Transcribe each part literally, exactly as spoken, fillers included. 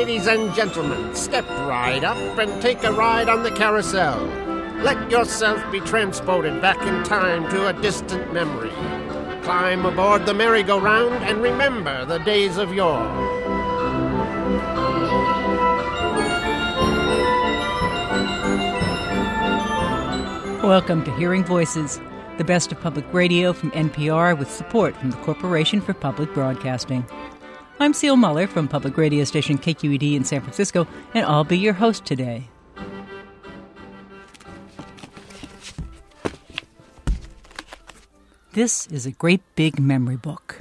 Ladies and gentlemen, step right up and take a ride on the carousel. Let yourself be transported back in time to a distant memory. Climb aboard the merry-go-round and remember the days of yore. Welcome to Hearing Voices, the best of public radio from N P R with support from the Corporation for Public Broadcasting. I'm Seal Muller from public radio station K Q E D in San Francisco, and I'll be your host today. This is a great big memory book.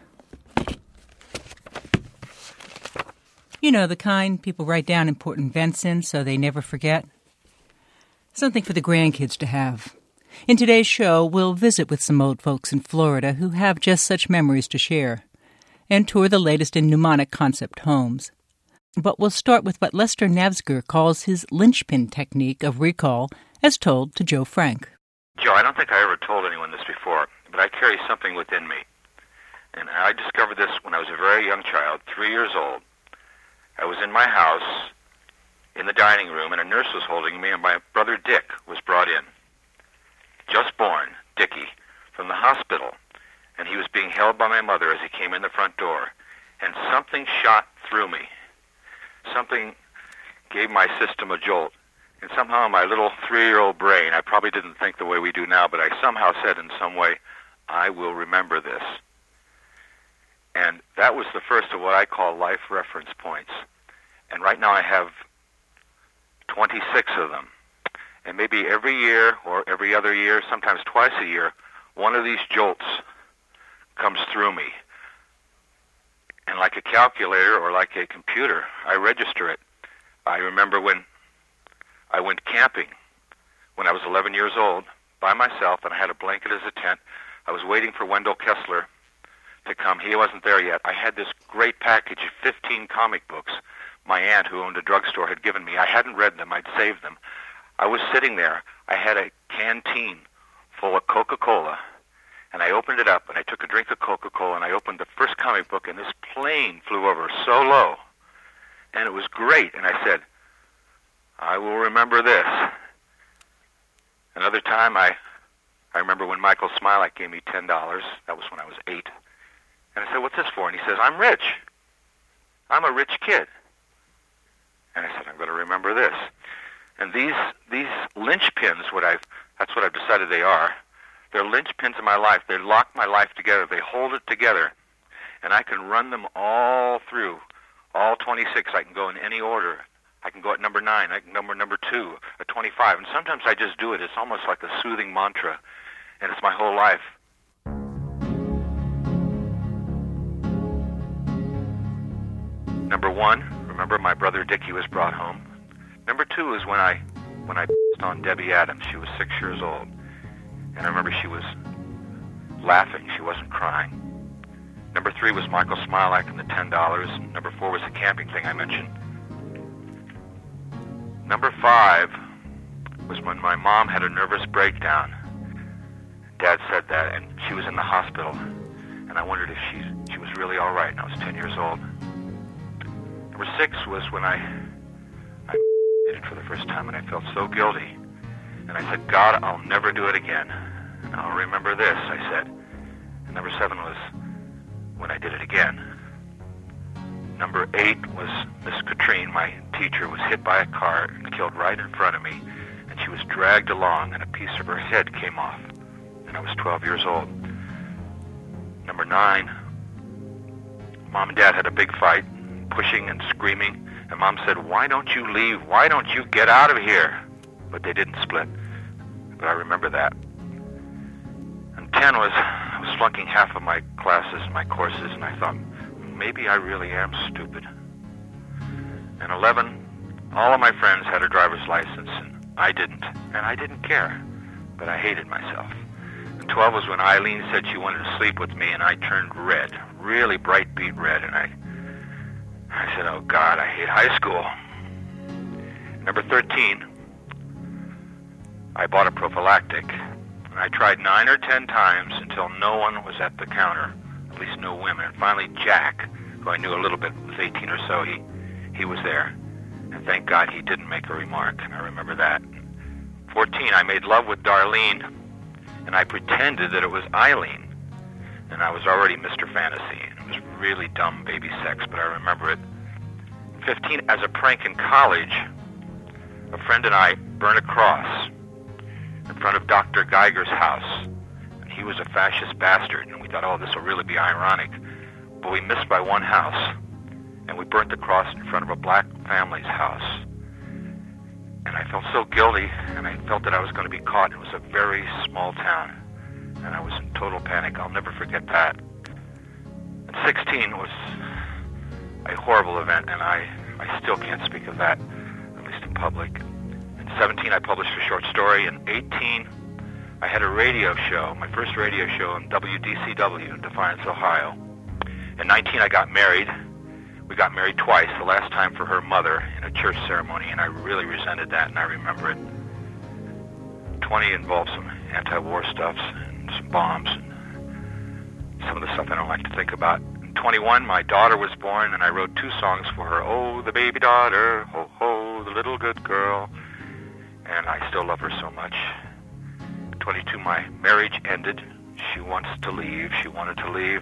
You know, the kind people write down important events in so they never forget. Something for the grandkids to have. In today's show, we'll visit with some old folks in Florida who have just such memories to share, and tour the latest in mnemonic concept homes. But we'll start with what Lester Navsger calls his linchpin technique of recall, as told to Joe Frank. Joe, I don't think I ever told anyone this before, but I carry something within me. And I discovered this when I was a very young child, three years old. I was in my house, in the dining room, and a nurse was holding me, and my brother Dick was brought in. Just born, Dickie, from the hospital, and he was being held by my mother as he came in the front door, and something shot through me. Something gave my system a jolt, and somehow my little three-year-old brain, I probably didn't think the way we do now, but I somehow said in some way, I will remember this. And that was the first of what I call life reference points. And right now I have twenty-six of them. And maybe every year or every other year, sometimes twice a year, one of these jolts comes through me. And like a calculator or like a computer, I register it. I remember when I went camping when I was eleven years old by myself, and I had a blanket as a tent. I was waiting for Wendell Kessler to come. He wasn't there yet. I had this great package of fifteen comic books my aunt, who owned a drugstore, had given me. I hadn't read them. I'd saved them. I was sitting there. I had a canteen full of Coca-Cola, and I opened it up, and I took a drink of Coca-Cola, and I opened the first comic book, and this plane flew over so low, and it was great. And I said, I will remember this. Another time, I I remember when Michael Smilak gave me ten dollars. That was when I was eight. And I said, what's this for? And he says, I'm rich. I'm a rich kid. And I said, I'm going to remember this. And these these linchpins, what I've that's what I've decided they are. They're linchpins in my life. They lock my life together. They hold it together. And I can run them all through, all twenty-six. I can go in any order. I can go at number nine. I can number number two, at twenty-five. And sometimes I just do it. It's almost like a soothing mantra. And it's my whole life. Number one, remember my brother Dickie was brought home. Number two is when I when I pissed on Debbie Adams. She was six years old. And I remember she was laughing. She wasn't crying. Number three was Michael Smilak and the ten dollars. Number four was the camping thing I mentioned. Number five was when my mom had a nervous breakdown. Dad said that, and she was in the hospital. And I wondered if she, she was really all right, and I was ten years old. Number six was when I, I did it for the first time, and I felt so guilty. And I said, God, I'll never do it again. And I'll remember this, I said. And number seven was when I did it again. Number eight was Miss Katrine, my teacher, was hit by a car and killed right in front of me. And she was dragged along, and a piece of her head came off. And I was twelve years old. Number nine, Mom and Dad had a big fight, pushing and screaming. And Mom said, why don't you leave? Why don't you get out of here? But they didn't split. But I remember that. And ten was, I was flunking half of my classes and my courses, and I thought, maybe I really am stupid. And eleven, all of my friends had a driver's license, and I didn't. And I didn't care, but I hated myself. And twelve was when Eileen said she wanted to sleep with me, and I turned red, really bright beet red, and I, I said, oh God, I hate high school. Number thirteen, I bought a prophylactic, and I tried nine or ten times until no one was at the counter, at least no women. And finally, Jack, who I knew a little bit, was eighteen or so, he, he was there. And thank God he didn't make a remark, and I remember that. fourteen, I made love with Darlene, and I pretended that it was Eileen. And I was already Mister Fantasy. It was really dumb baby sex, but I remember it. fifteen, as a prank in college, a friend and I burned a cross in front of Doctor Geiger's house. And he was a fascist bastard, and we thought, oh, this will really be ironic. But we missed by one house, and we burnt the cross in front of a black family's house. And I felt so guilty, and I felt that I was going to be caught. It was a very small town, and I was in total panic. I'll never forget that. And sixteen was a horrible event, and I, I still can't speak of that, at least in public. In seventeen, I published a short story. In eighteen, I had a radio show, my first radio show in W D C W in Defiance, Ohio. In nineteen, I got married. We got married twice, the last time for her mother in a church ceremony, and I really resented that, and I remember it. twenty involved some anti-war stuff and some bombs and some of the stuff I don't like to think about. In twenty-one, my daughter was born, and I wrote two songs for her. Oh, the baby daughter, ho, ho, the little good girl, and I still love her so much. twenty-two, my marriage ended. She wants to leave. She wanted to leave.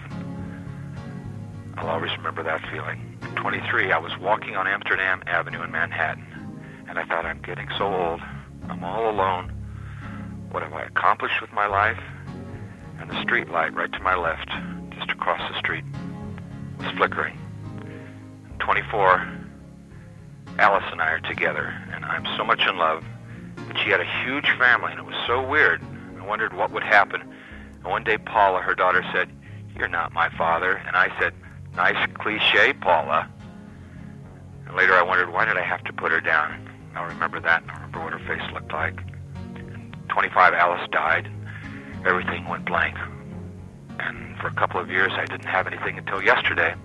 I'll always remember that feeling. twenty-three, I was walking on Amsterdam Avenue in Manhattan, and I thought, I'm getting so old. I'm all alone. What have I accomplished with my life? And the street light right to my left, just across the street, was flickering. twenty-four, Alice and I are together, and I'm so much in love. But she had a huge family, and it was so weird. I wondered what would happen. And one day, Paula, her daughter, said, "You're not my father." And I said, "Nice cliche, Paula." And later I wondered, why did I have to put her down? I'll remember that, and I remember what her face looked like. And twenty-five, Alice died. Everything went blank. And for a couple of years, I didn't have anything until yesterday.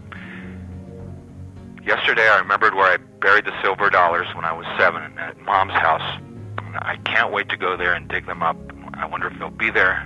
Yesterday, I remembered where I buried the silver dollars when I was seven at Mom's house. And I can't wait to go there and dig them up. I wonder if they'll be there.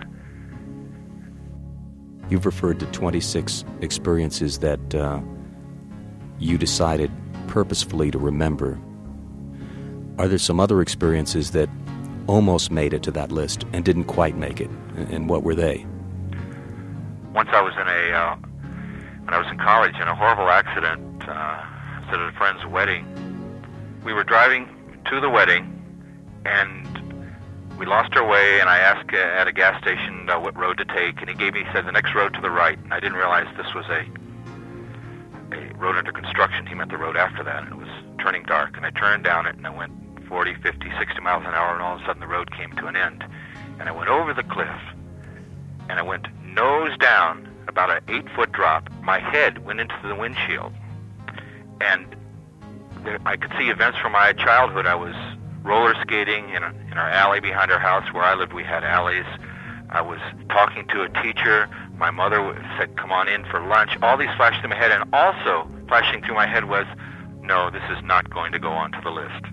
You've referred to twenty-six experiences that uh, you decided purposefully to remember. Are there some other experiences that almost made it to that list and didn't quite make it? And what were they? Once I was in a, uh, when I was in college, in a horrible accident. Uh, I was at a friend's wedding. We were driving to the wedding, and we lost our way, and I asked uh, at a gas station uh, what road to take, and he gave me, he said, the next road to the right, and I didn't realize this was a a road under construction. He meant the road after that, and it was turning dark, and I turned down it, and I went forty, fifty, sixty miles an hour, and all of a sudden the road came to an end, and I went over the cliff, and I went nose down, about an eight-foot drop. My head went into the windshield, and there, I could see events from my childhood. I was roller skating in, a, in our alley behind our house. Where I lived, we had alleys. I was talking to a teacher. My mother said, come on in for lunch. All these flashed through my head, and also flashing through my head was, no, this is not going to go onto the list.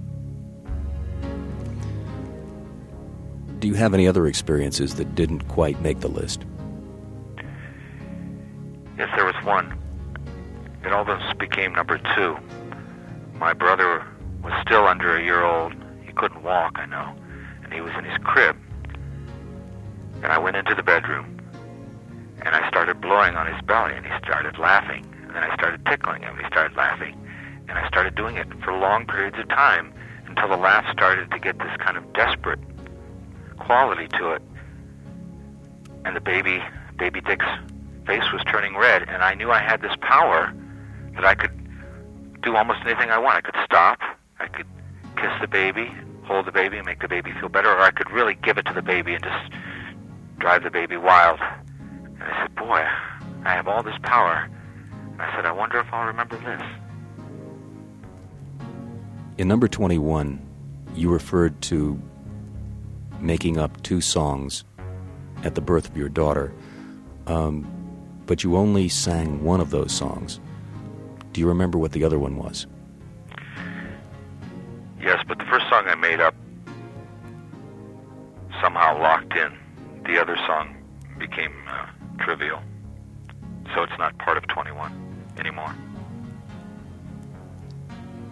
Do you have any other experiences that didn't quite make the list? Yes, there was one. It almost became number two. My brother was still under a year old. He couldn't walk, I know, and he was in his crib. And I went into the bedroom, and I started blowing on his belly, and he started laughing. And then I started tickling him, and he started laughing. And I started doing it for long periods of time until the laugh started to get this kind of desperate quality to it. And the baby, baby Dick's face was turning red, and I knew I had this power that I could do almost anything I want. I could stop, I could kiss the baby, hold the baby, and make the baby feel better, or I could really give it to the baby and just drive the baby wild. And I said, boy, I have all this power. And I said, I wonder if I'll remember this. In number twenty-one, you referred to making up two songs at the birth of your daughter, um, but you only sang one of those songs. Do you remember what the other one was? Yes, but the first song I made up somehow locked in. The other song became uh, trivial, so it's not part of twenty-one anymore.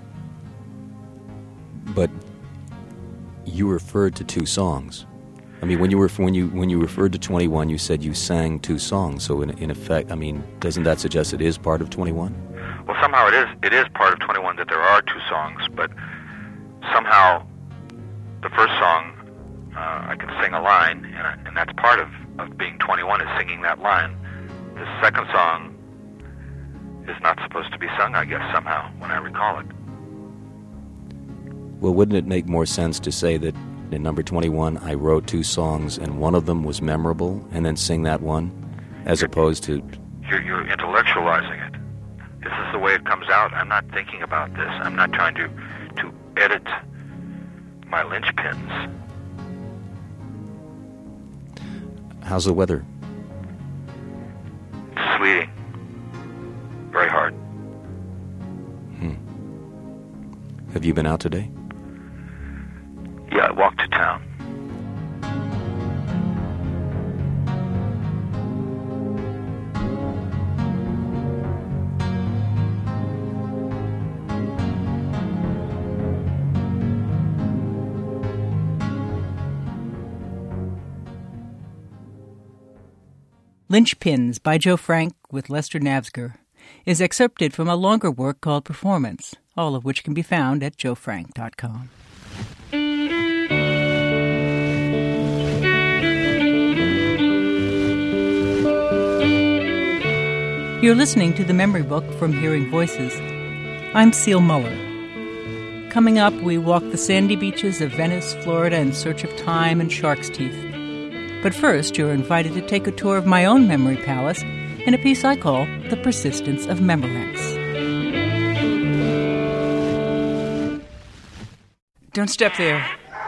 But you referred to two songs. I mean, when you were when you when you referred to twenty-one, you said you sang two songs. So in in effect, I mean, doesn't that suggest it is part of twenty-one? Well, somehow it is. It is part of twenty-one that there are two songs, but somehow the first song uh, I can sing a line, and, and that's part of, of being twenty-one is singing that line. The second song is not supposed to be sung, I guess, somehow when I recall it. Well, wouldn't it make more sense to say that in number twenty-one, I wrote two songs and one of them was memorable, and then sing that one, as you're, opposed to... You're, you're intellectualizing it. This is the way it comes out. I'm not thinking about this. I'm not trying to, to edit my linchpins. How's the weather? It's sleeting. Very hard. Hmm. Have you been out today? Yeah, I walked to town. Linchpins by Joe Frank with Lester Navsger is excerpted from a longer work called Performance, all of which can be found at joe frank dot com. You're listening to The Memory Book from Hearing Voices. I'm Seal Muller. Coming up, we walk the sandy beaches of Venice, Florida in search of time and shark's teeth. But first, you're invited to take a tour of my own memory palace in a piece I call The Persistence of Memorex. Don't step there.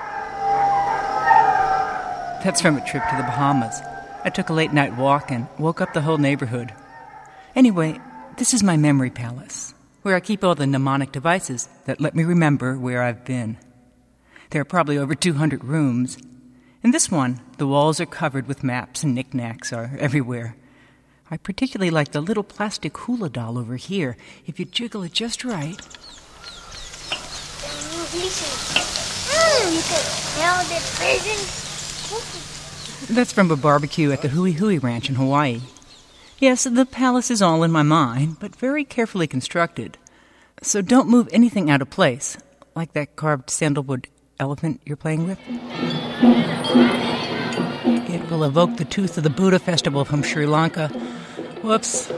That's from a trip to the Bahamas. I took a late night walk and woke up the whole neighborhood. Anyway, this is my memory palace, where I keep all the mnemonic devices that let me remember where I've been. There are probably over two hundred rooms. In this one, the walls are covered with maps and knickknacks are everywhere. I particularly like the little plastic hula doll over here. If you jiggle it just right... Mm, you can smell the prison. That's from a barbecue at the Hui Hui Ranch in Hawaii. Yes, the palace is all in my mind, but very carefully constructed. So don't move anything out of place, like that carved sandalwood elephant you're playing with. It will evoke the tooth of the Buddha festival from Sri Lanka. Whoops.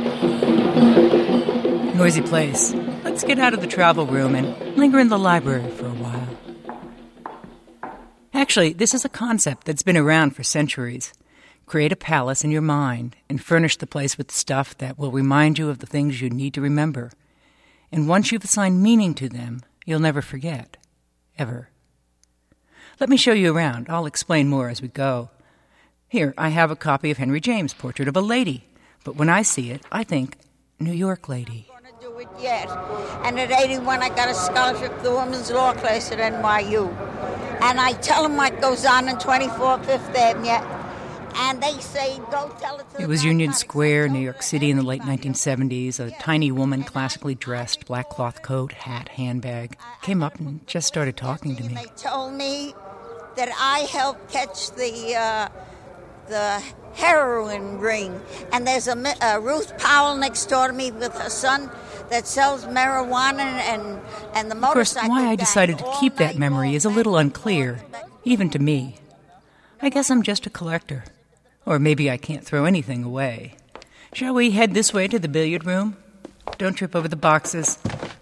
Noisy place. Let's get out of the travel room and linger in the library for a while. Actually, this is a concept that's been around for centuries. Create a palace in your mind and furnish the place with stuff that will remind you of the things you need to remember. And once you've assigned meaning to them, you'll never forget. Ever. Let me show you around. I'll explain more as we go. Here, I have a copy of Henry James' Portrait of a Lady. But when I see it, I think, New York lady. I'm going to do it yet. And at eighty-one, I got a scholarship for the women's law class at N Y U. And I tell them what goes on in twenty-four Fifth Avenue. And they say, go tell it to It was Union Square, New York City in the late nineteen seventies. A tiny woman, classically dressed, black cloth coat, hat, handbag, came up and just started talking to me. They told me that I helped catch the uh, the heroin ring. And there's a uh, Ruth Powell next door to me with her son that sells marijuana and, and the motorcycle. Of course, why I decided to keep that memory is a little unclear, even to me. I guess I'm just a collector. Or maybe I can't throw anything away. Shall we head this way to the billiard room? Don't trip over the boxes.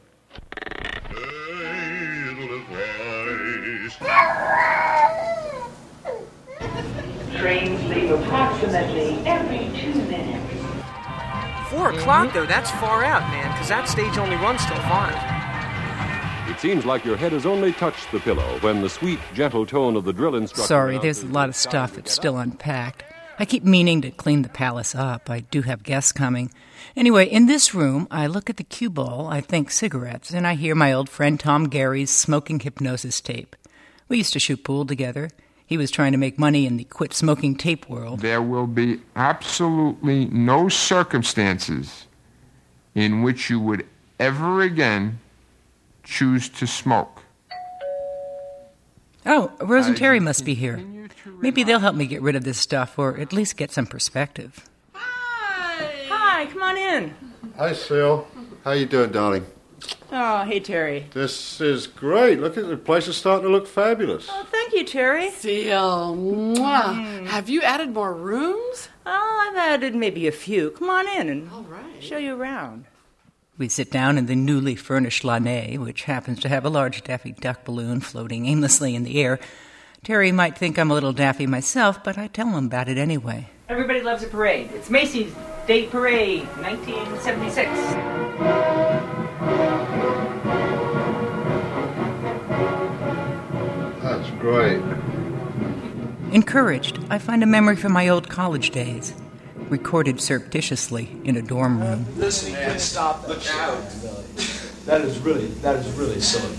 Trains leave approximately every two minutes. Four o'clock, though, that's far out, man, because that stage only runs till five. It seems like your head has only touched the pillow when the sweet, gentle tone of the drill instructor... Sorry, there's a lot of stuff that's still unpacked. I keep meaning to clean the palace up. I do have guests coming. Anyway, in this room, I look at the cue ball, I think cigarettes, and I hear my old friend Tom Gary's smoking hypnosis tape. We used to shoot pool together. He was trying to make money in the quit smoking tape world. There will be absolutely no circumstances in which you would ever again choose to smoke. Oh, Rose and Terry must be here. Maybe they'll help me get rid of this stuff, or at least get some perspective. Hi! Hi, come on in. Hi, Sil. How you doing, darling? Oh, hey, Terry. This is great. Look at the place is starting to look fabulous. Oh, thank you, Terry. Seal. Mwah. Mm. Have you added more rooms? Oh, I've added maybe a few. Come on in and All right. show you around. We sit down in the newly furnished Lanai, which happens to have a large Daffy Duck balloon floating aimlessly in the air. Terry might think I'm a little daffy myself, but I tell him about it anyway. Everybody loves a parade. It's Macy's Day Parade, nineteen seventy-six. That's great. Encouraged, I find a memory from my old college days, recorded surreptitiously in a dorm room. Listen, you can stop that now. That is really, that is really silly.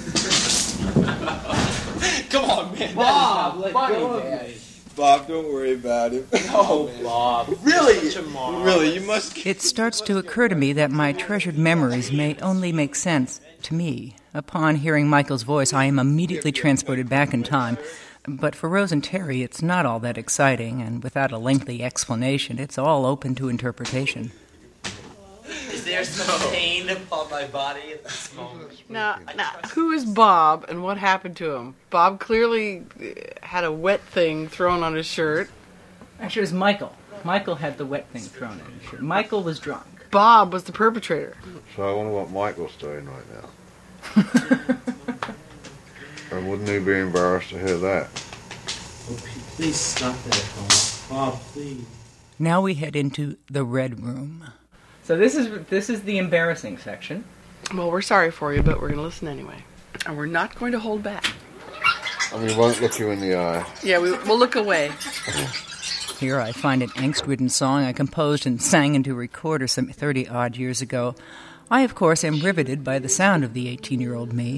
Come on, man. Bob, let funny, go of man. me. Bob, don't worry about it. No, Bob. Really? Really, you must... It starts to occur to me that my treasured memories may only make sense to me. Upon hearing Michael's voice, I am immediately transported back in time. But for Rose and Terry, it's not all that exciting, and without a lengthy explanation, it's all open to interpretation. Is there some pain upon my body at this moment? Now, now, who is Bob and what happened to him? Bob clearly had a wet thing thrown on his shirt. Actually, it was Michael. Michael had the wet thing thrown in his shirt. Michael was drunk. Bob was the perpetrator. So I wonder what Michael's doing right now. And wouldn't he be embarrassed to hear that? Oh, please stop that, Bob. Bob, please. Now we head into the Red Room. So this is this is the embarrassing section. Well, we're sorry for you, but we're going to listen anyway. And we're not going to hold back. And we won't look you in the eye. Yeah, we, we'll look away. Here I find an angst-ridden song I composed and sang into a recorder some thirty-odd years ago. I, of course, am riveted by the sound of the eighteen-year-old me.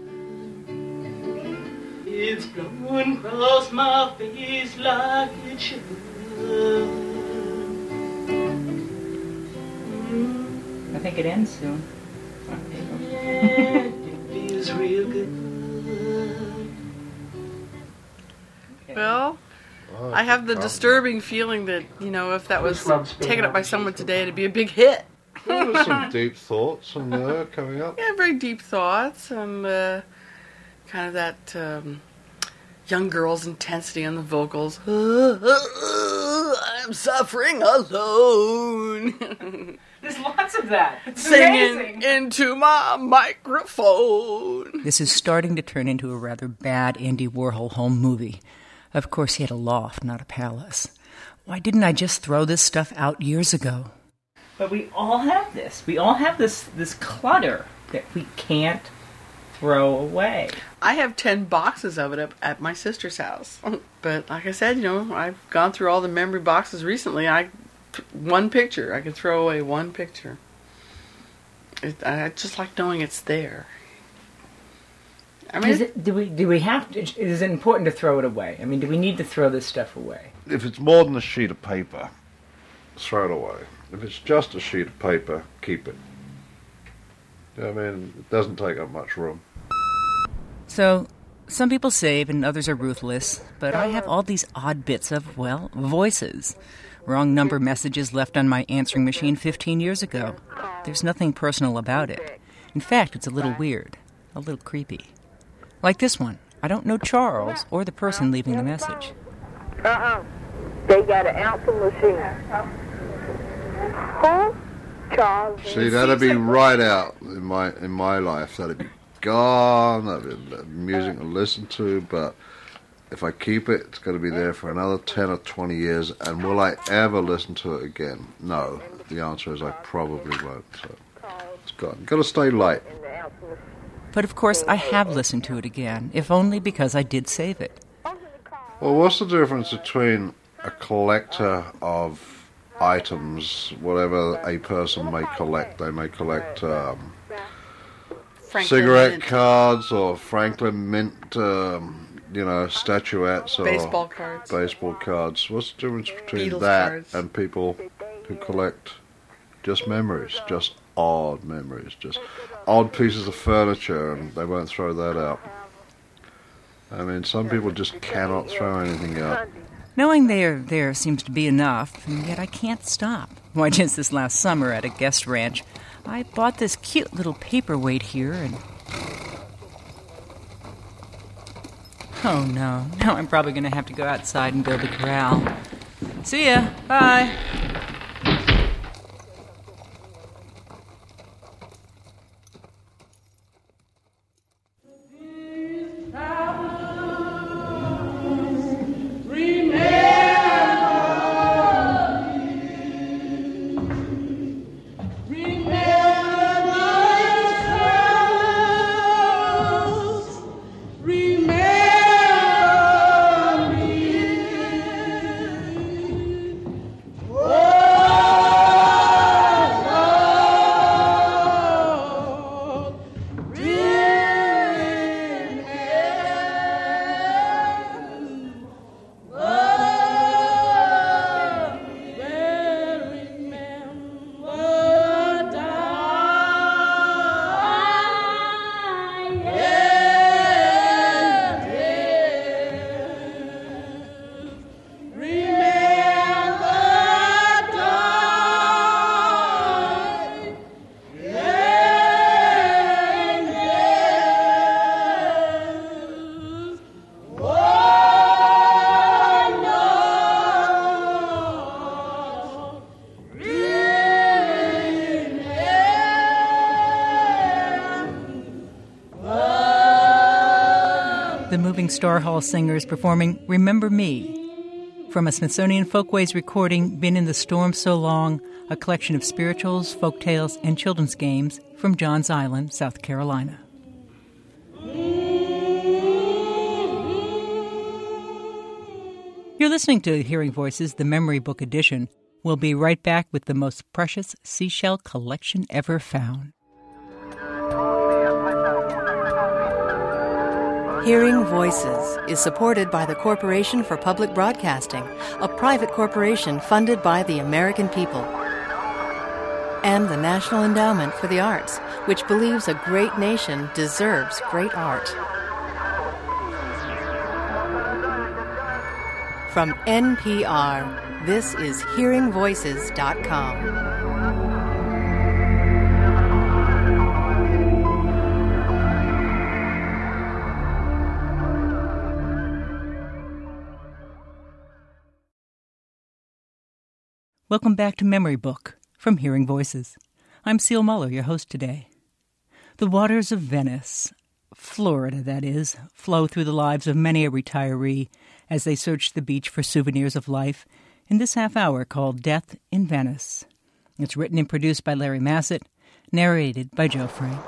It's blowing across my face like it should. I think it ends soon. Yeah, it feels real good. Well, I have the disturbing feeling that, you know, if that was taken up by someone today, it'd be a big hit. Well, there's some deep thoughts and uh, coming up. Yeah, very deep thoughts and uh, kind of that um, young girl's intensity on the vocals. I'm suffering alone. There's lots of that. It's Singing amazing. into my microphone. This is starting to turn into a rather bad Andy Warhol home movie. Of course, he had a loft, not a palace. Why didn't I just throw this stuff out years ago? But we all have this. We all have this this clutter that we can't throw away. I have ten boxes of it up at my sister's house. But like I said, you know, I've gone through all the memory boxes recently. I one picture. I could throw away one picture. It, I just like knowing it's there. I mean, is it, do we do we have to? Is it important to throw it away? I mean, do we need to throw this stuff away? If it's more than a sheet of paper, throw it away. If it's just a sheet of paper, keep it. I mean, it doesn't take up much room. So, some people save and others are ruthless, but I have all these odd bits of, well, voices. Wrong number messages left on my answering machine fifteen years ago. There's nothing personal about it. In fact, it's a little weird, a little creepy. Like this one. I don't know Charles or the person leaving the message. Uh-uh. They got an answer machine. Who? Charles. See, that'd be right out in my in my life. That'd be gone. That'd be music to listen to. But if I keep it, it's going to be there for another ten or twenty years. And will I ever listen to it again? No. The answer is I probably won't. So it's gone. Got to stay light. But of course, I have listened to it again, if only because I did save it. Well, what's the difference between a collector of items, whatever a person may collect? They may collect um, cigarette Mint. cards or Franklin Mint, um, you know, statuettes or baseball cards. Baseball cards. What's the difference between Beatles that cards. and people who collect just memories, just odd memories, just odd pieces of furniture, and they won't throw that out? I mean, some people just cannot throw anything out. Knowing there there seems to be enough, and yet I can't stop. Why, just this last summer at a guest ranch, I bought this cute little paperweight here, and... Oh, no. Now I'm probably going to have to go outside and build a corral. See ya. Bye. The Moving Star Hall Singers performing Remember Me from a Smithsonian Folkways recording, Been in the Storm So Long, a collection of spirituals, folk tales, and children's games from Johns Island, South Carolina. You're listening to Hearing Voices, the Memory Book Edition. We'll be right back with the most precious seashell collection ever found. Hearing Voices is supported by the Corporation for Public Broadcasting, a private corporation funded by the American people, and the National Endowment for the Arts, which believes a great nation deserves great art. From N P R, this is hearing voices dot com. Welcome back to Memory Book from Hearing Voices. I'm Seal Muller, your host today. The waters of Venice, Florida that is, flow through the lives of many a retiree as they search the beach for souvenirs of life in this half hour called Death in Venice. It's written and produced by Larry Massett, narrated by Joe Frank.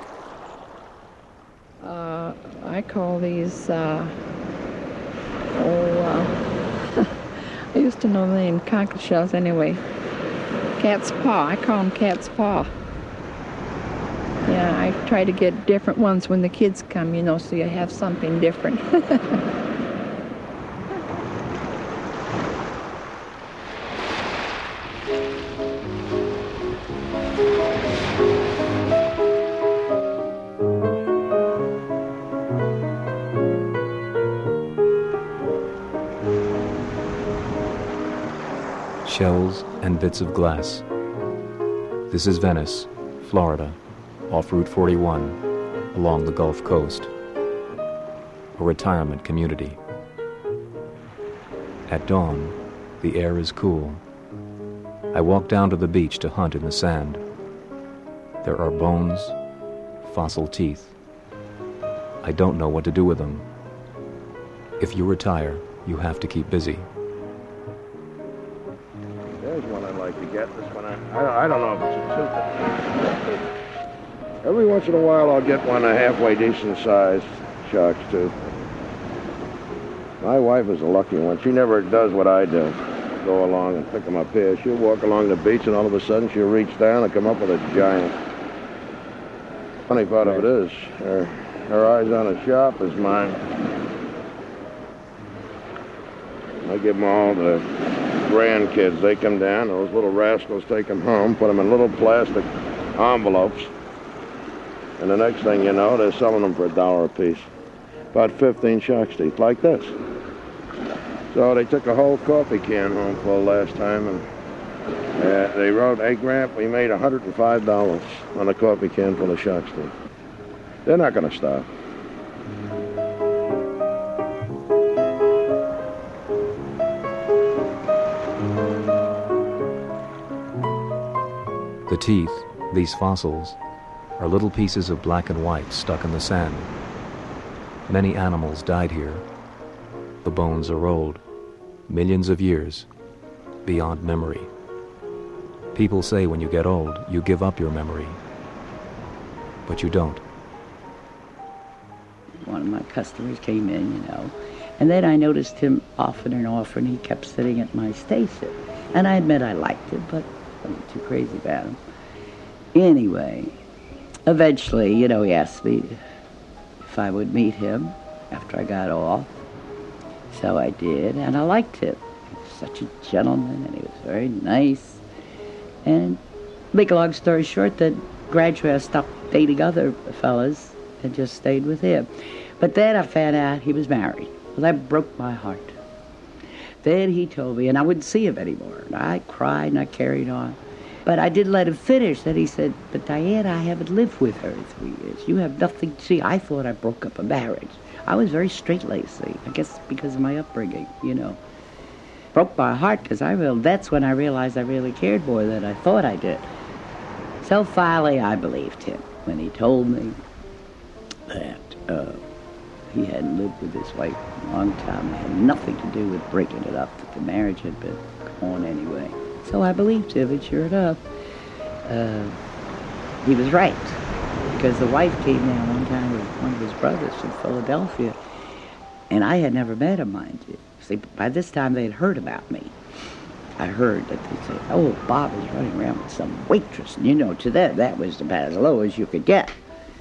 Uh, I call these, uh, oh, uh, I used to know the name conch shells anyway. Cat's paw. I call them cat's paw. Yeah, I try to get different ones when the kids come, you know, so you have something different. Shells and bits of glass. This is Venice, Florida, off Route forty-one, along the Gulf Coast. A retirement community. At dawn, the air is cool. I walk down to the beach to hunt in the sand. There are bones, fossil teeth. I don't know what to do with them. If you retire, you have to keep busy. There's one I'd like to get. This one, I, I, I don't know if it's a tooth. Every once in a while, I'll get one a halfway decent size shark's tooth. My wife is a lucky one. She never does what I do. Go along and pick them up here. She'll walk along the beach, and all of a sudden, she'll reach down and come up with a giant. Funny part of it is, her, her eyes aren't as sharp as mine. I give them all to grandkids. They come down, those little rascals take them home, put them in little plastic envelopes, and the next thing you know, they're selling them for a dollar a piece. about fifteen shark's teeth, like this. So they took a whole coffee can home full last time, and uh, they wrote, "Hey, Gramp, we made one hundred five dollars on a coffee can full of shark's teeth." They're not going to stop. The teeth, these fossils, are little pieces of black and white stuck in the sand. Many animals died here. The bones are old, millions of years, beyond memory. People say when you get old, you give up your memory. But you don't. One of my customers came in, you know, and then I noticed him often and often. He kept sitting at my station. And I admit I liked him, but I wasn't too crazy about him. Anyway, eventually, you know, he asked me if I would meet him after I got off. So I did, and I liked him. He was such a gentleman, and he was very nice. And make a long story short, that gradually I stopped dating other fellas and just stayed with him. But then I found out he was married. Well, that broke my heart. Then he told me, and I wouldn't see him anymore. And I cried and I carried on. But I didn't let him finish. Then he said, "But Diana, I haven't lived with her in three years. You have nothing to see." I thought I broke up a marriage. I was very straight-laced, I guess because of my upbringing, you know. Broke my heart because I real that's when I realized I really cared more than I thought I did. So finally I believed him when he told me that uh, he hadn't lived with his wife in a long time. It had nothing to do with breaking it up, that the marriage had been on anyway. So I believed him, and sure enough, uh, he was right. Because the wife came down one time with one of his brothers from Philadelphia, and I had never met him, mind you. See, by this time they had heard about me. I heard that they said, "Oh, Bob is running around with some waitress." And you know, to them, that was about as low as you could get.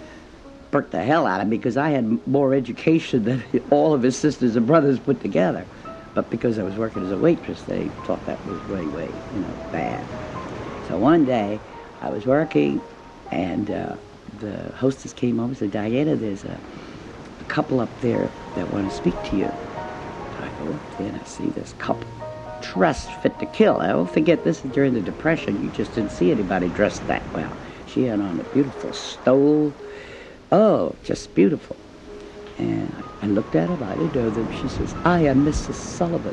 Burnt the hell out of me because I had more education than all of his sisters and brothers put together. But because I was working as a waitress, they thought that was way, way, you know, bad. So one day, I was working, and uh, the hostess came over and said, "Diana, there's a, a couple up there that want to speak to you." I go up there and I see this couple dressed fit to kill. I won't forget, this is during the Depression. You just didn't see anybody dressed that well. She had on a beautiful stole. Oh, just beautiful. And I looked at her, I didn't know them. She says, "I am Missus Sullivan."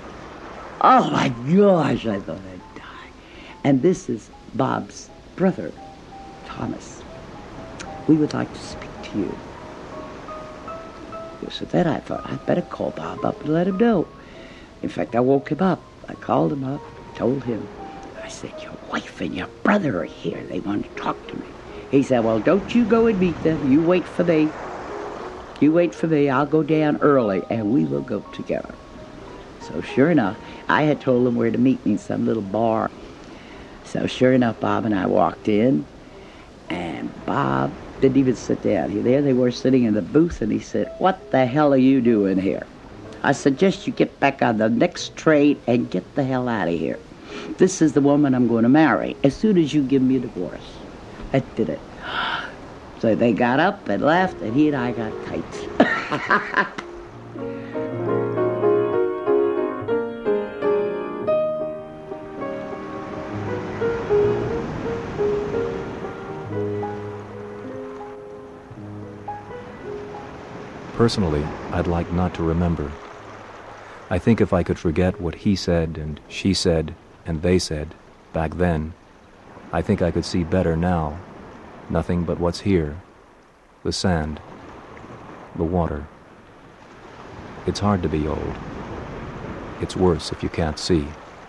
Oh my gosh, I thought I'd die. And this is Bob's brother, Thomas. "We would like to speak to you." So then I thought, I'd better call Bob up and let him know. In fact, I woke him up. I called him up, told him. I said, "Your wife and your brother are here. They want to talk to me." He said, "Well, don't you go and meet them. You wait for me. You wait for me. I'll go down early, and we will go together." So sure enough, I had told him where to meet me in some little bar. So sure enough, Bob and I walked in, and Bob didn't even sit down. There they were sitting in the booth, and he said, "What the hell are you doing here?" I suggest you get back on the next train and get the hell out of here. This is the woman I'm going to marry as soon as you give me a divorce. That did it. So they got up and left, and he and I got tight. Personally, I'd like not to remember. I think if I could forget what he said and she said and they said back then, I think I could see better now. Nothing but what's here. The sand. The water. It's hard to be old. It's worse if you can't see.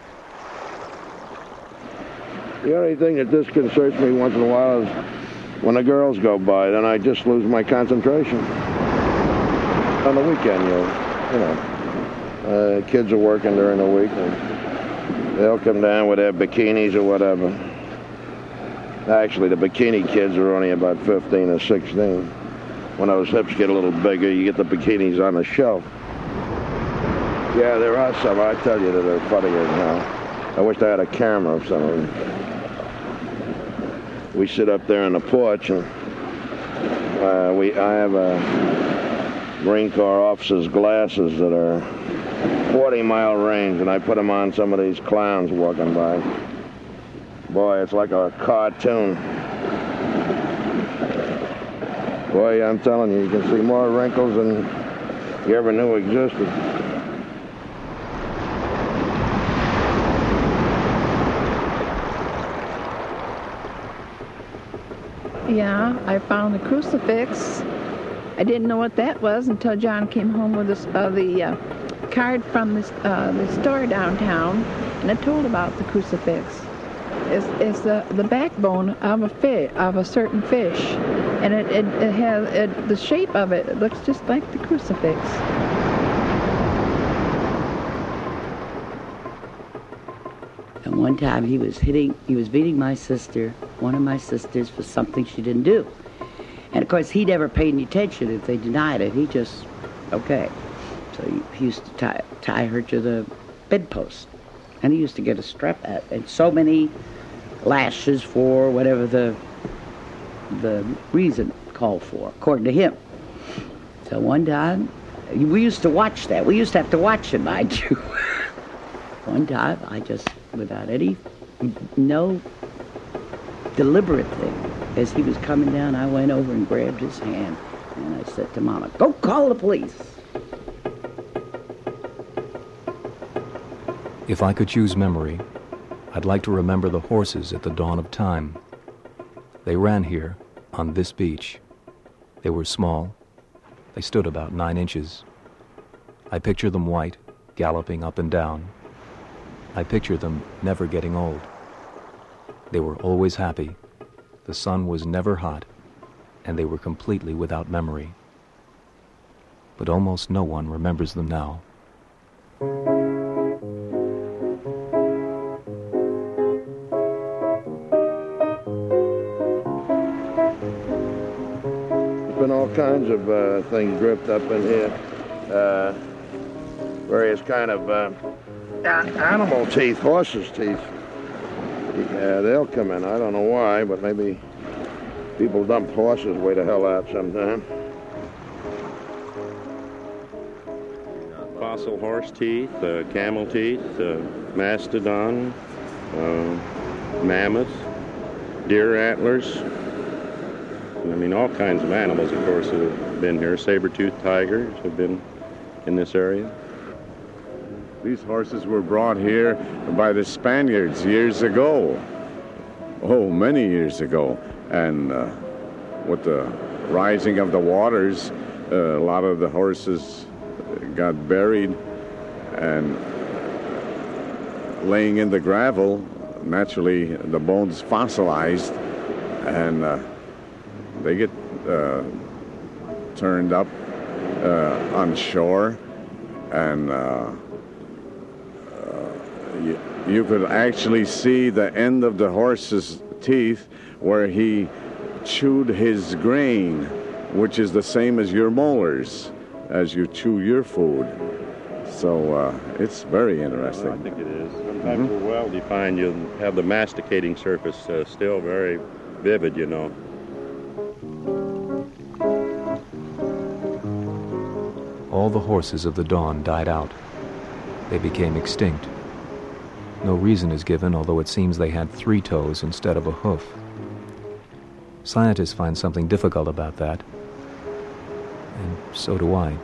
The only thing that disconcerts me once in a while is when the girls go by, then I just lose my concentration. On the weekend, you know, you know uh, kids are working during the week, and they'll come down with their bikinis or whatever. Actually, the bikini kids are only about fifteen or sixteen. When those hips get a little bigger, you get the bikinis on the shelf. Yeah, there are some, I tell you, that are funny as hell. I wish I had a camera of some of them. We sit up there on the porch, and uh, we, I have a Marine Corps officers' glasses that are forty mile range, and I put them on some of these clowns walking by. Boy, it's like a cartoon. Boy, I'm telling you, you can see more wrinkles than you ever knew existed. Yeah, I found a crucifix. I didn't know what that was until John came home with this, uh, the uh, card from this, uh, the store downtown, and it told about the crucifix. It's, it's the, the backbone of a fish, of a certain fish, and it, it, it has it, the shape of it, it looks just like the crucifix. And one time he was hitting, he was beating my sister, one of my sisters, for something she didn't do. And of course, he never paid any attention if they denied it. He just, okay. So he, he used to tie, tie her to the bedpost. And he used to get a strap at, and so many lashes for whatever the the reason called for, according to him. So one time, we used to watch that. We used to have to watch it, mind you. One time, I just, without any, no deliberate thing, as he was coming down, I went over and grabbed his hand, and I said to Mama, "Go call the police." If I could choose memory, I'd like to remember the horses at the dawn of time. They ran here, on this beach. They were small. They stood about nine inches. I picture them white, galloping up and down. I picture them never getting old. They were always happy. The sun was never hot, and they were completely without memory. But almost no one remembers them now. Been all kinds of uh, things dripped up in here. Uh, various kind of uh, animal teeth, horses' teeth. Yeah, they'll come in. I don't know why, but maybe people dump horses way the hell out sometime. Fossil horse teeth, uh, camel teeth, uh, mastodon, uh, mammoth, deer antlers. I mean, all kinds of animals, of course, have been here. Saber-toothed tigers have been in this area. These horses were brought here by the Spaniards years ago. Oh, many years ago. And uh, with the rising of the waters, uh, a lot of the horses got buried and laying in the gravel. Naturally, the bones fossilized, and uh, they get uh, turned up uh, on shore, and uh, uh, you, you could actually see the end of the horse's teeth where he chewed his grain, which is the same as your molars, as you chew your food. So uh, it's very interesting. Well, I think it is. Sometimes mm-hmm. we're well defined. You have the masticating surface uh, still very vivid, you know. All the horses of the dawn died out. They became extinct. No reason is given, although it seems they had three toes instead of a hoof. Scientists find something difficult about that, and so do I.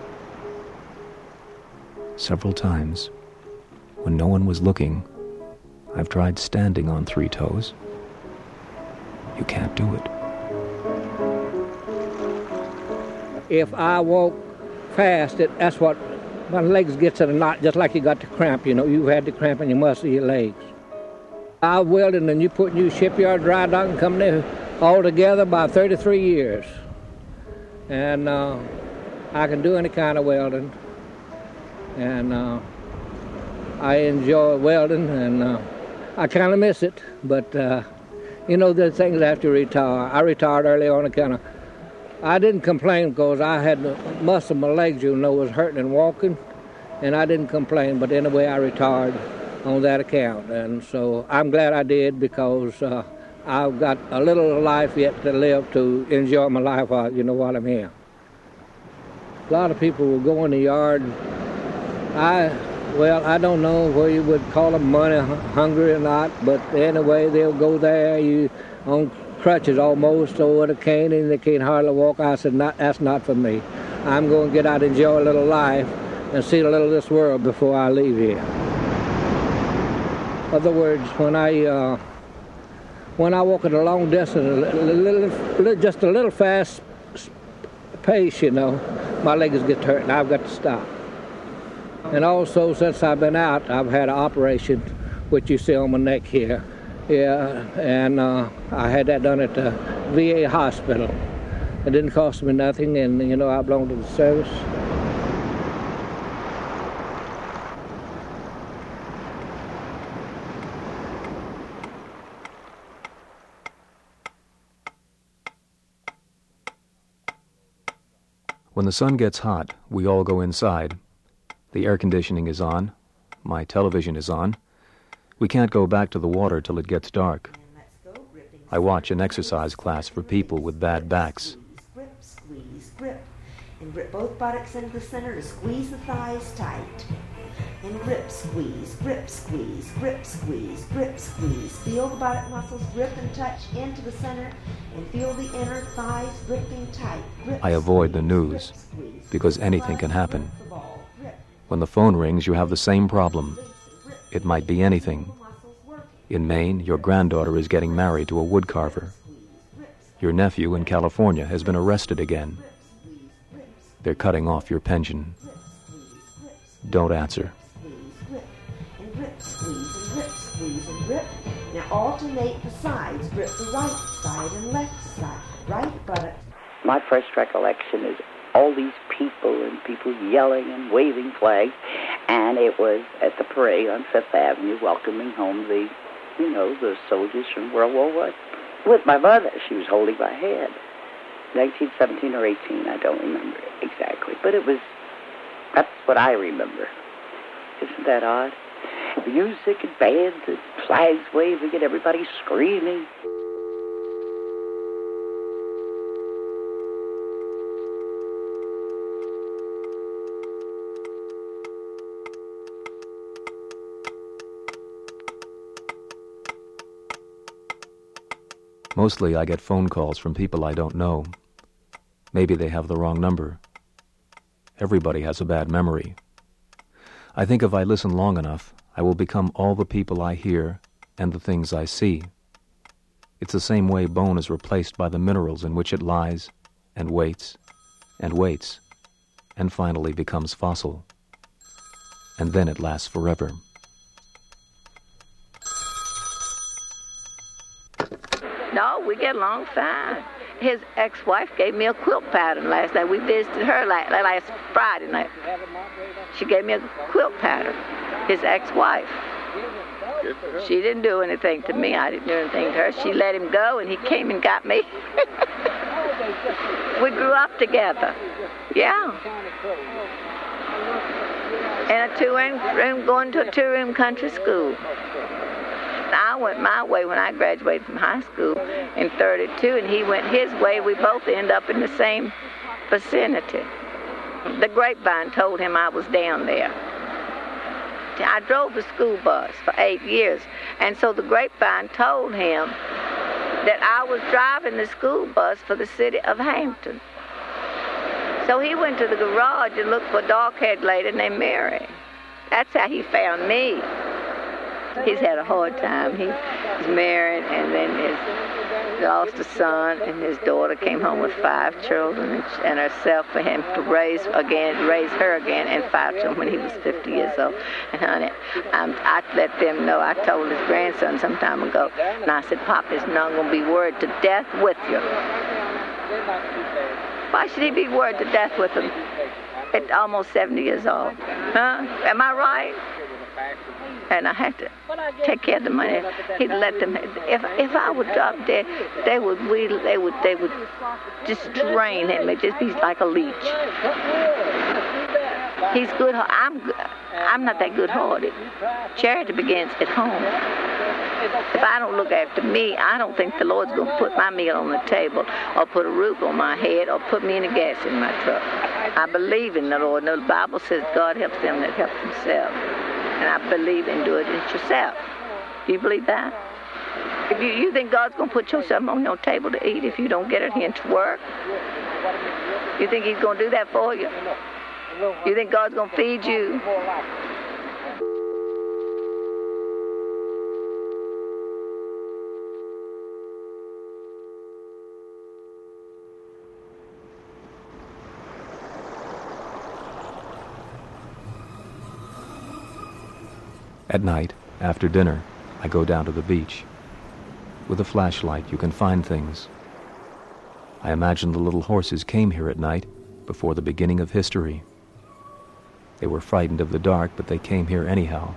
Several times, when no one was looking, I've tried standing on three toes. You can't do it. If I walk fast, it, that's what my legs gets in a knot, just like you got the cramp, you know. You've had the cramp in your muscle of your legs. I welded, and you put new shipyard, dry dock, and come there all together about thirty-three years. And uh, I can do any kind of welding. And uh, I enjoy welding, and uh, I kind of miss it. But, uh, you know, the things after retire. I retired early on and kind of, I didn't complain because I had the muscle in my legs, you know, was hurting and walking, and I didn't complain. But anyway, I retired on that account, and so I'm glad I did, because uh, I've got a little life yet to live to enjoy my life while, you know, while I'm here. A lot of people will go in the yard. I, well, I don't know whether you would call them money hungry or not, but anyway, they'll go there. You on crutches almost, or with a cane, and they can't hardly walk. I said, not, that's not for me. I'm going to get out and enjoy a little life and see a little of this world before I leave here. In other words, when I uh, when I walk at a long distance, a little, little, just a little fast pace, you know, my legs get hurt and I've got to stop. And also, since I've been out, I've had an operation, which you see on my neck here. Yeah, and uh, I had that done at the V A hospital. It didn't cost me nothing, and, you know, I belong to the service. When the sun gets hot, we all go inside. The air conditioning is on. My television is on. We can't go back to the water till it gets dark. I watch an exercise class for people with bad backs. Grip, squeeze, grip. And grip both buttocks into the center to squeeze the thighs tight. And grip, squeeze, grip, squeeze, grip, squeeze, grip, squeeze. Feel the buttock muscles grip and touch into the center, and feel the inner thighs gripping tight. Grip, I avoid the news, because anything can happen. When the phone rings, you have the same problem. It might be anything. In Maine, your granddaughter is getting married to a woodcarver. Your nephew in California has been arrested again. They're cutting off your pension. Don't answer. And grip, squeeze, and grip, squeeze, and grip. Now alternate the sides. Grip the right side and left side. Right buttock. My first recollection is all these people and people yelling and waving flags, and it was at the parade on Fifth Avenue welcoming home the, you know, the soldiers from World War One. With my mother, she was holding my hand. nineteen seventeen or eighteen, I don't remember exactly, but it was, that's what I remember. Isn't that odd? Music and bands and flags waving and everybody screaming. Mostly I get phone calls from people I don't know. Maybe they have the wrong number. Everybody has a bad memory. I think if I listen long enough, I will become all the people I hear and the things I see. It's the same way bone is replaced by the minerals in which it lies and waits and waits and finally becomes fossil. And then it lasts forever. No, we get along fine. His ex-wife gave me a quilt pattern last night. We visited her last, last Friday night. She gave me a quilt pattern, his ex-wife. She didn't do anything to me. I didn't do anything to her. She let him go, and he came and got me. We grew up together. Yeah. In a two-room, going to a two-room country school. I went my way when I graduated from high school in thirty-two, and he went his way. We both ended up in the same vicinity. The grapevine told him I was down there. I drove the school bus for eight years, and so the grapevine told him that I was driving the school bus for the city of Hampton. So he went to the garage and looked for a dark-haired lady named Mary. That's how he found me. He's had a hard time. He was married, and then his lost a son, and his daughter came home with five children, and, and herself for him to raise again, raise her again, and five children when he was fifty years old. And honey, I'm, I let them know. I told his grandson some time ago, and I said, Pop is not going to be worried to death with you. Why should he be worried to death with him at almost seventy years old? Huh? Am I right? And I had to take care of the money. He'd let them. If if I would drop dead, they would we they would they would just drain him. It'd just be like a leech. He's good. I'm good. I'm not that good-hearted. Charity begins at home. If I don't look after me, I don't think the Lord's going to put my meal on the table, or put a roof on my head, or put me any gas in my truck. I believe in the Lord. And the Bible says God helps them that help themselves. And I believe in doing it yourself. Do you believe that? If you, you think God's going to put you something on your table to eat if you don't get it here to work? You think he's going to do that for you? You think God's going to feed you? At night, after dinner, I go down to the beach. With a flashlight, you can find things. I imagine the little horses came here at night before the beginning of history. They were frightened of the dark, but they came here anyhow.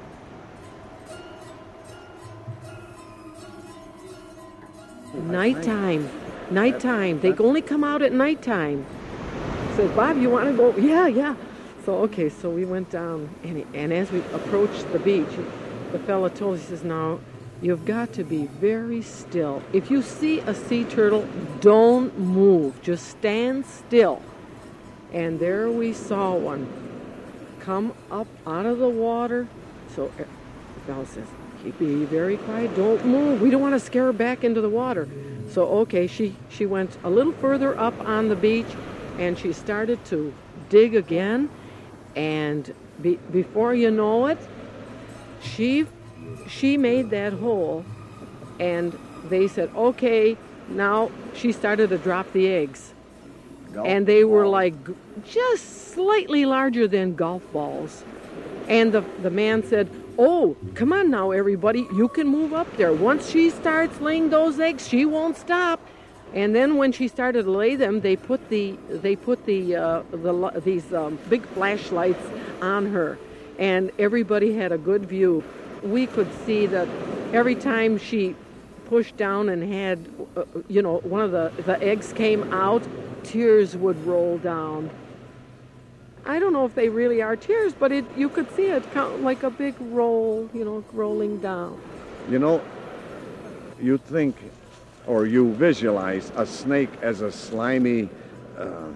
Nighttime. Nighttime. They only come out at nighttime. I said, Bob, you want to go? Yeah, yeah. So, okay, so we went down, and, and as we approached the beach, the fella told us, he says, now, you've got to be very still. If you see a sea turtle, don't move. Just stand still. And there we saw one come up out of the water. So the fella says, be very quiet, don't move. We don't want to scare her back into the water. So, okay, she, she went a little further up on the beach, and she started to dig again. And be, before you know it, she she made that hole, and they said, okay, now she started to drop the eggs. Golf and they were ball. like just slightly larger than golf balls. And the, the man said, oh, come on now, everybody, you can move up there. Once she starts laying those eggs, she won't stop. And then when she started to lay them, they put the they put the uh, the these um, big flashlights on her, and everybody had a good view. We could see that every time she pushed down and had, uh, you know, one of the the eggs came out, tears would roll down. I don't know if they really are tears, but it you could see it count like a big roll, you know, rolling down. You know, you think. Or you visualize a snake as a slimy uh,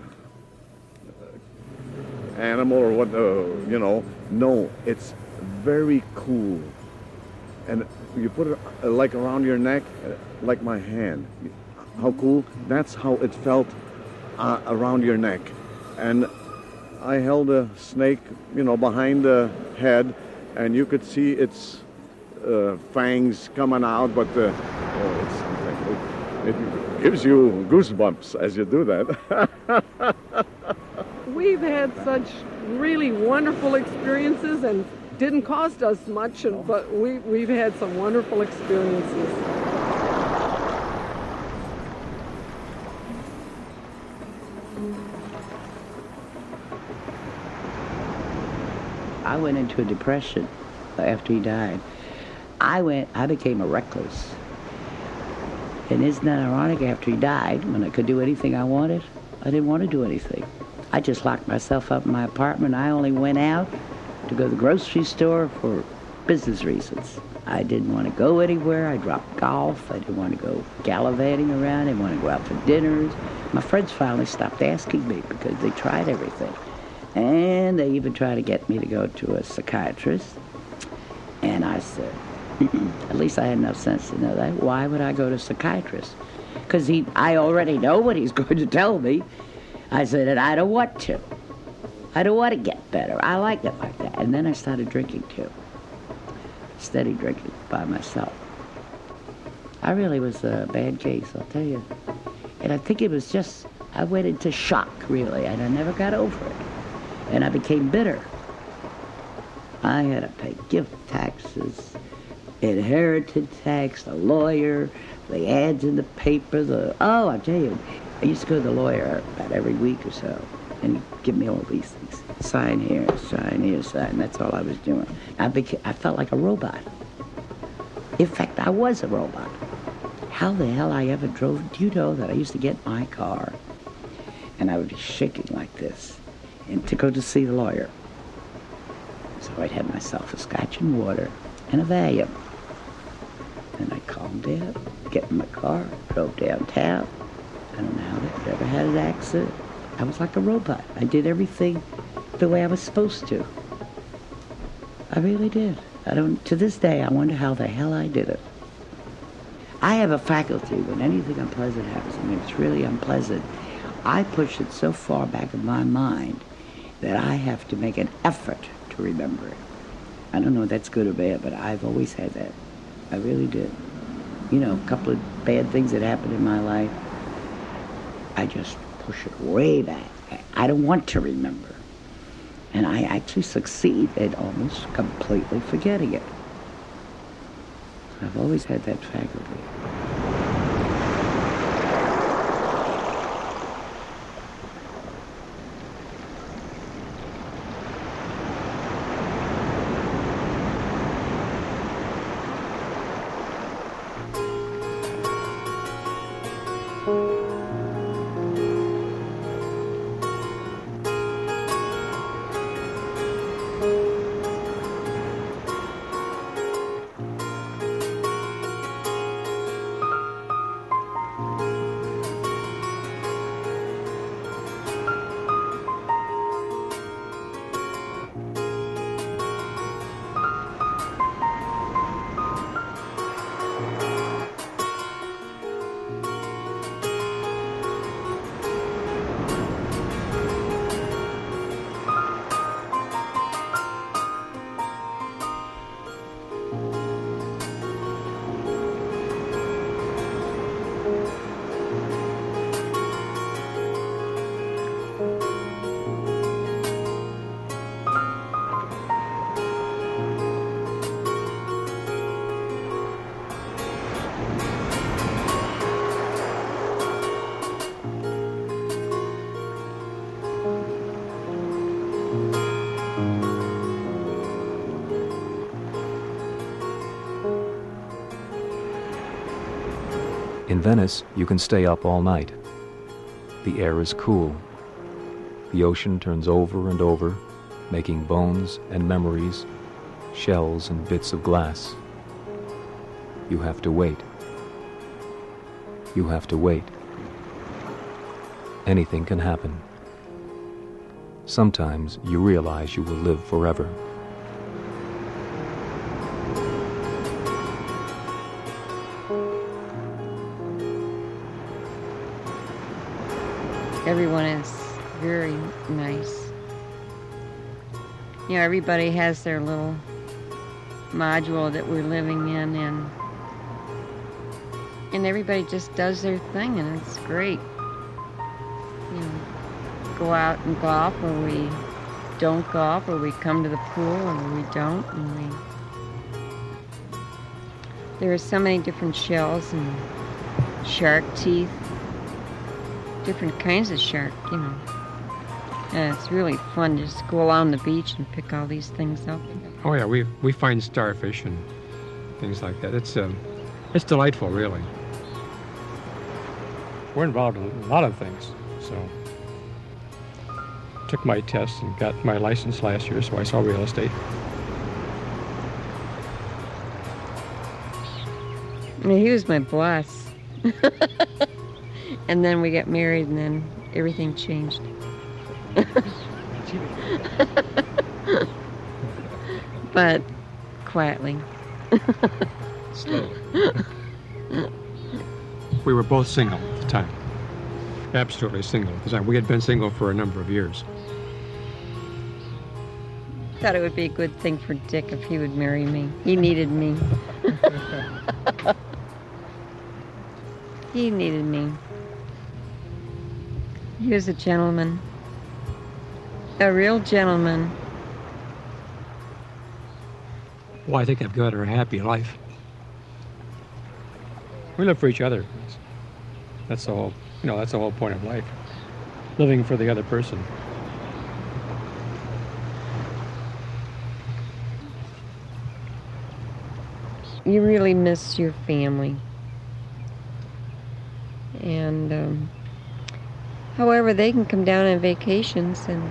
animal or what, uh, you know. No, it's very cool. And you put it uh, like around your neck, uh, like my hand. How cool? That's how it felt uh, around your neck. And I held a snake, you know, behind the head, and you could see its uh, fangs coming out, but the, oh, it's, it gives you goosebumps as you do that. We've had such really wonderful experiences, and didn't cost us much, and, but we, we've had some wonderful experiences. I went into a depression after he died. I went, I became a recluse. And isn't that ironic? After he died, when I could do anything I wanted, I didn't want to do anything. I just locked myself up in my apartment. I only went out to go to the grocery store for business reasons. I didn't want to go anywhere. I dropped golf. I didn't want to go gallivanting around. I didn't want to go out for dinners. My friends finally stopped asking me because they tried everything. And they even tried to get me to go to a psychiatrist. And I said, at least I had enough sense to know that. Why would I go to a psychiatrist? Because he, I already know what he's going to tell me. I said, and I don't want to. I don't want to get better. I like it like that. And then I started drinking, too. Steady drinking by myself. I really was a bad case, I'll tell you. And I think it was just, I went into shock, really, and I never got over it. And I became bitter. I had to pay gift taxes, inheritance tax, the lawyer, the ads in the paper, the, oh, I tell you, I used to go to the lawyer about every week or so, and he'd give me all these things. Sign here, sign here, sign, that's all I was doing. I became, I felt like a robot. In fact, I was a robot. How the hell I ever drove, do you know that I used to get in my car, and I would be shaking like this, and to go to see the lawyer. So I'd have myself a scotch and water and a Valium. And I calmed down, get in my car, drove downtown. I don't know how they ever had an accident. I was like a robot. I did everything the way I was supposed to. I really did. I don't, to this day, I wonder how the hell I did it. I have a faculty when anything unpleasant happens, I mean, it's really unpleasant, I push it so far back in my mind that I have to make an effort to remember it. I don't know if that's good or bad, but I've always had that. I really did. You know, a couple of bad things that happened in my life, I just push it way back. I don't want to remember. And I actually succeed at almost completely forgetting it. I've always had that faculty. In Venice, you can stay up all night. The air is cool. The ocean turns over and over, making bones and memories, shells and bits of glass. You have to wait. You have to wait. Anything can happen. Sometimes you realize you will live forever. Everyone is very nice. You know, everybody has their little module that we're living in, and and everybody just does their thing, and it's great. You know, go out and golf, or we don't golf, or we come to the pool, or we don't, and we. There are so many different shells and shark teeth. Different kinds of shark, you know. And it's really fun to just go along the beach and pick all these things up. Oh yeah, we we find starfish and things like that. It's um, it's delightful, really. We're involved in a lot of things. So, took my test and got my license last year, so I saw real estate. I mean, he was my boss. And then we got married, and then everything changed. But quietly. Slowly. We were both single at the time. Absolutely single at the time. We had been single for a number of years. Thought it would be a good thing for Dick if he would marry me. He needed me. He needed me. He was a gentleman. A real gentleman. Well, I think I've got her a happy life. We live for each other. That's the whole, you know, that's the whole point of life. Living for the other person. You really miss your family. And, um, however, they can come down on vacations, and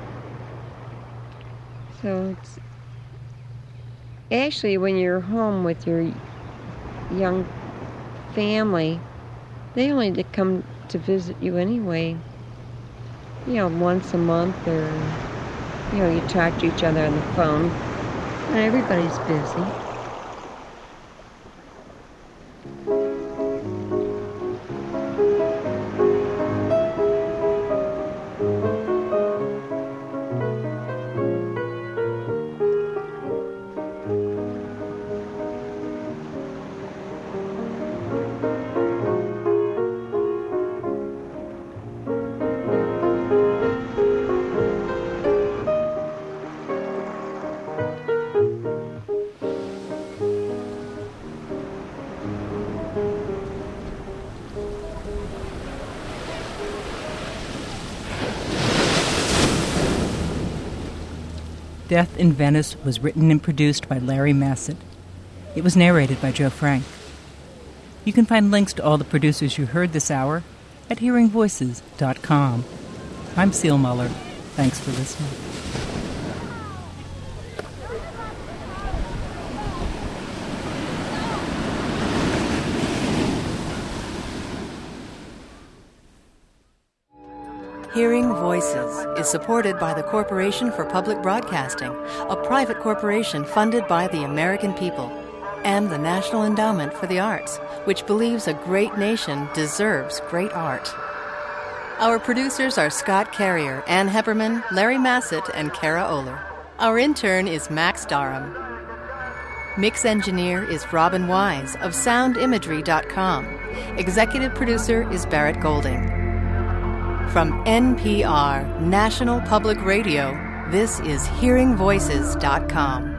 so it's actually when you're home with your young family, they only come to visit you anyway. you know, once a month, or, you know, you talk to each other on the phone. And everybody's busy. Death in Venice was written and produced by Larry Massett. It was narrated by Joe Frank. You can find links to all the producers you heard this hour at hearing voices dot com. I'm Seal Muller. Thanks for listening. Hearing Voices is supported by the Corporation for Public Broadcasting, a private corporation funded by the American people, and the National Endowment for the Arts, which believes a great nation deserves great art. Our producers are Scott Carrier, Ann Hepperman, Larry Massett, and Kara Oler. Our intern is Max Darham. Mix engineer is Robin Wise of sound imagery dot com. Executive producer is Barrett Golding. From N P R, National Public Radio, this is hearing voices dot com.